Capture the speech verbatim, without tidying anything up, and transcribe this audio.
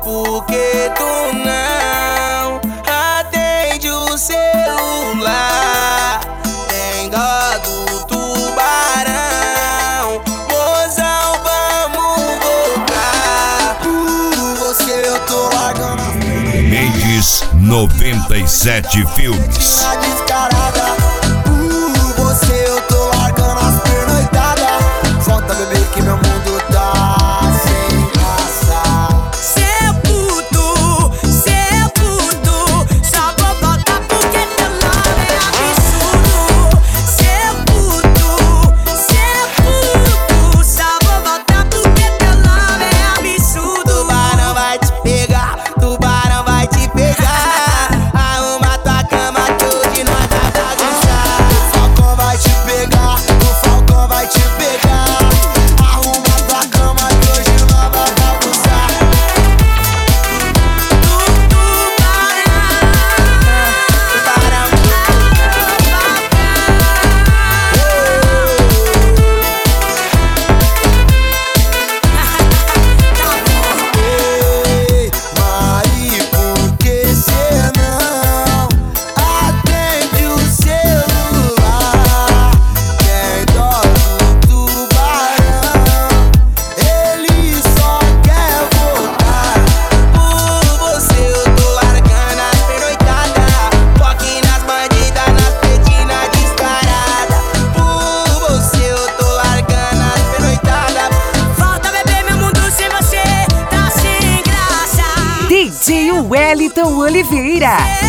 porque tu não atende o celular. Tem dó do tubarão, mozão, vamos voltar. Por você eu tô largando Mendes noventa e sete Filmes. a descarada. Por você eu tô largando as pernoitadas. Volta, bebê, que meu mundo tá sem graça. Cê puto, cê puto, só vou voltar porque teu nome é absurdo. Cê puto, cê puto, só vou voltar porque teu nome é absurdo. Tubarão vai te pegar, tubarão vai te pegar. Arruma tua cama que hoje nós vai bagunçar. O falcão vai te pegar, o falcão vai te pegar. Arruma tua cama que hoje nós vai bagunçar. Tubarão, ei, Mari, por que cê não atende o celular? Tem dó do tubarão, ele só quer voltar. Por você eu tô largando as pernoitadas. Toque nas bandidas, nas pretinas descaradas. Por você eu tô largando as pernoitadas. Volta, bebê, meu mundo sem você tá sem graça. D J Wellington Oliveira.